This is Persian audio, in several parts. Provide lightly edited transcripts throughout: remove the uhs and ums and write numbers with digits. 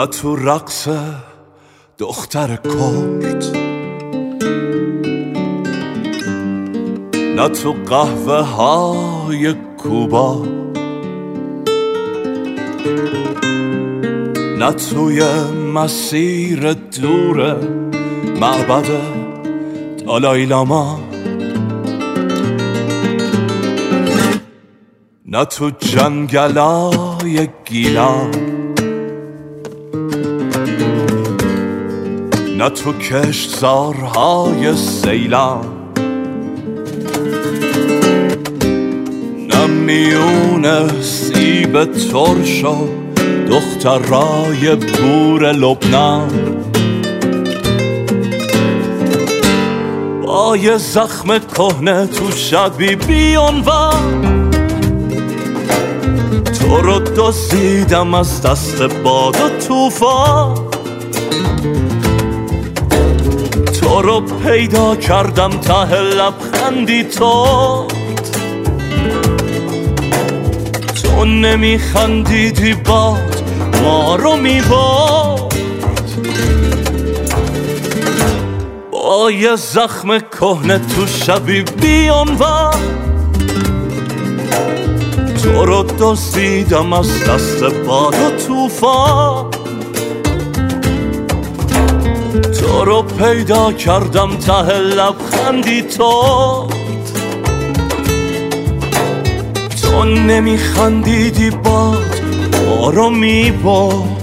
نه تو رقص دختر کرد، نه تو قهوه های کوبا، نه توی مسیر دور معبد دالای لاما، نه تو جنگلای گیلان، نه تو کشتزارهای سیلان، نه میون سیب ترش و دخترای بور لبنان، با یه زخم کهنه تو شبی بیانوان، تو رو دزدیدم از دست باد و توفان، تو رو پیدا کردم ته لبخندی تو نمیخندیدی باد ما رو میبرد، با یه زخم کهنه تو شبی بیانوان، تو رو دزدیدم از دست باد و توفان، تو رو پیدا کردم ته لبخندی تو نمیخندیدی باد ما رو میبرد.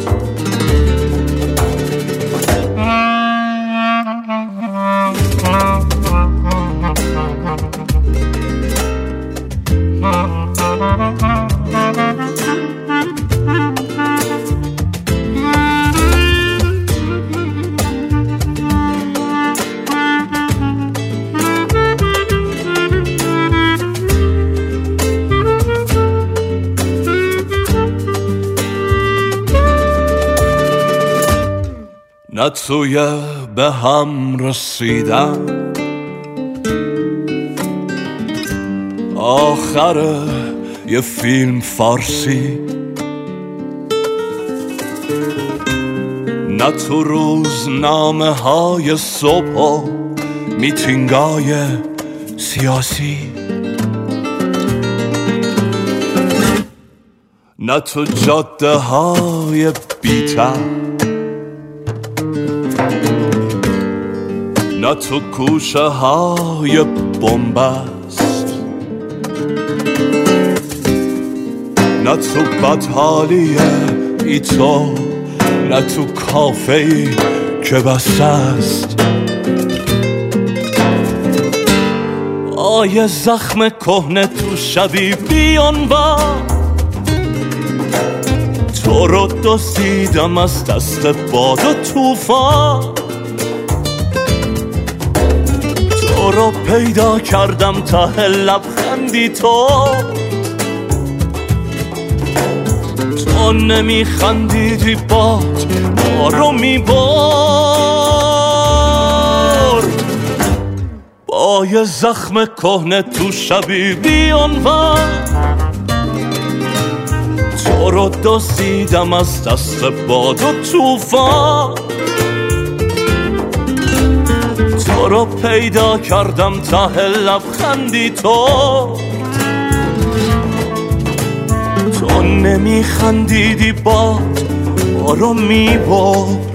نه توی به هم رسیدن آخر یه فیلم فارسی، نه تو روزنامه های صبح و میتینگای سیاسی، نه تو جاده های بی‌تر، نه تو کوشه های بنبست، نه تو بدحالی ای تو، نه تو کافه‌ای که بسته است، آیه زخم کهنه تو شبی بیانوان، تو رو دزدیدم از دست باد و توفان، تو رو پیدا کردم ته لبخندی تو نمیخندیدی باد ما رو میبرد، با یه زخم کهنه تو شبی بیانوان، تو رو دزدیدم از دست باد و توفان، تو رو پیدا کردم ته لبخندی تو نمیخندیدی باد ما رو میبرد.